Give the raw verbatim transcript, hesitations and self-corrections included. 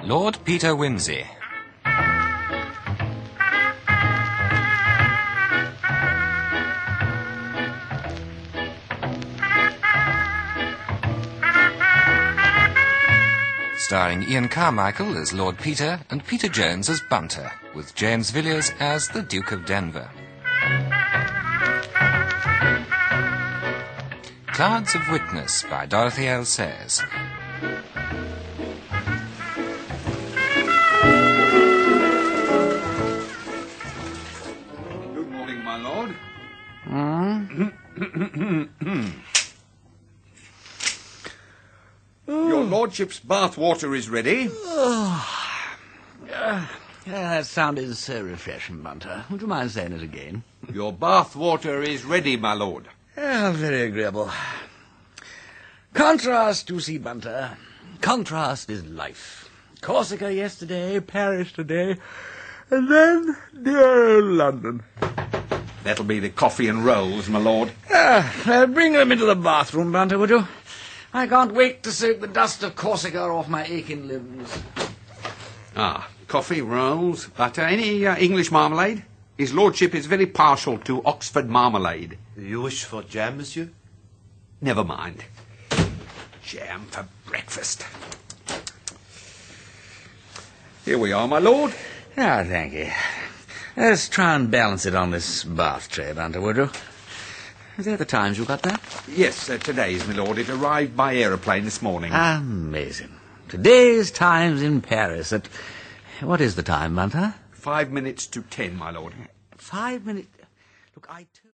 Lord Peter Wimsey. Starring Ian Carmichael as Lord Peter and Peter Jones as Bunter, with James Villiers as the Duke of Denver. Clouds of Witness by Dorothy L. Sayers. Good morning, my lord. Hmm? Your lordship's bath water is ready. Oh. Uh, that sound is so refreshing, Bunter. Would you mind saying it again? Your bath water is ready, my lord. Ah, very agreeable. Contrast, you see, Bunter. Contrast is life. Corsica yesterday, Paris today, and then dear London. That'll be the coffee and rolls, my lord. Ah, uh, bring them into the bathroom, Bunter, would you? I can't wait to soak the dust of Corsica off my aching limbs. Ah, coffee, rolls, butter. Any uh, English marmalade? His lordship is very partial to Oxford marmalade. You wish for jam, monsieur? Never mind. Jam for breakfast. Here we are, my lord. Ah, thank you. Let's try and balance it on this bath tray, Bunter, would you? Is that the Times you got that? Yes, uh, today's, my lord. It arrived by aeroplane this morning. Amazing. Today's Times in Paris at... What is the time, Bunter? Five minutes to ten, my lord. Five minutes... Look, I... Too